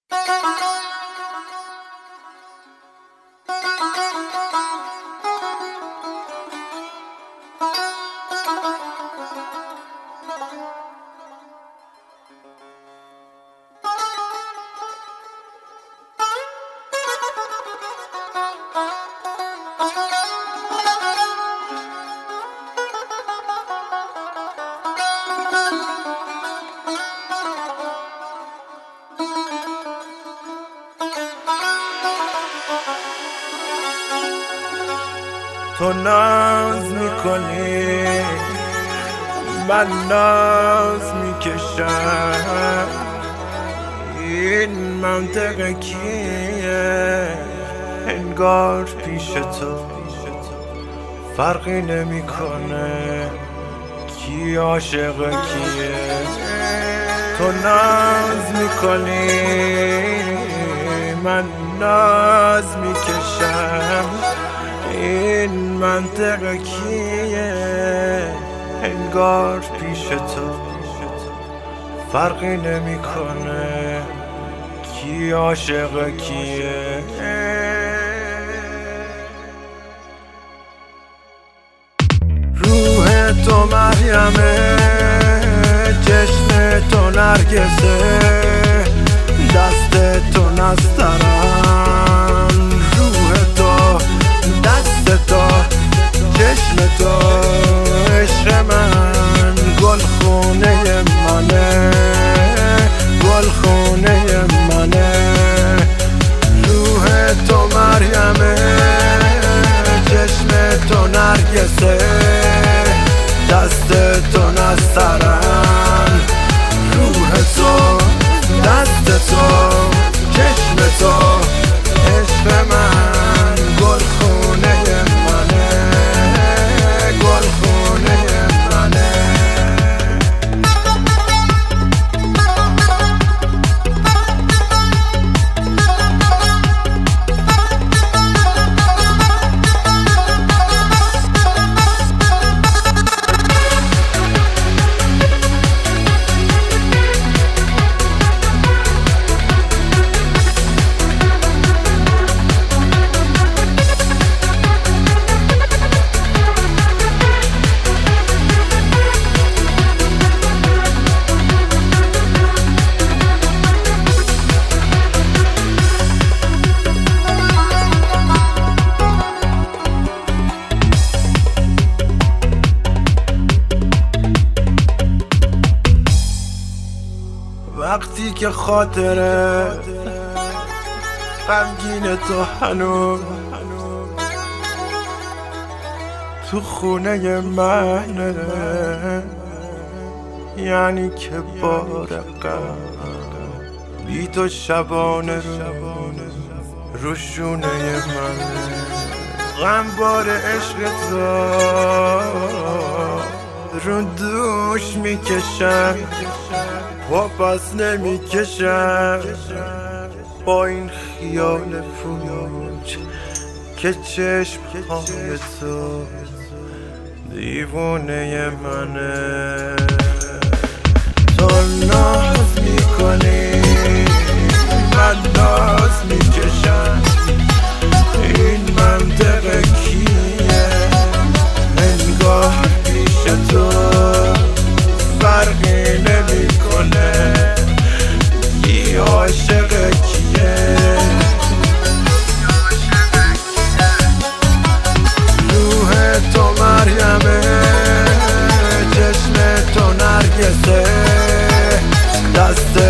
تو ناز میکنی من ناز میکشم، این منطقه کیه؟ انگار پیش تو فرقی نمیکنه کی عاشق کیه. تو ناز میکنی من ناز میکشم، این منطقه کیه؟ انگار پیش تو فرقی نمیکنه کی عاشق کیه. روح تو مریمه، چشم تو نرگسه، دست تو نسترن. روح تو، دست تو، چشم تو، عشق من گلخونه منه، گلخونه منه. روح تو مریمه، چشم تو نرگسه، دست تو نسترن. روح تو، دست تو، چشم تو، عشق من گلخونه منه، گلخونه منه. وقتی که خاطره غمگین تو هنوز تو خونه منه، یعنی که بار غم بی تو شبانه رو شونه منه. غم بار عشق تو رو دوش میکشم، پا پس نمیکشم با این خیال پوچ که چشم های تو دیوونه منه. تو ناز میکنی من ناز میکشم، این منطقه کیه؟ انگار پیش تو فرقی نمیکنه کی عاشق کیه. روح تو مریمه، چشم تو نرگسه، دست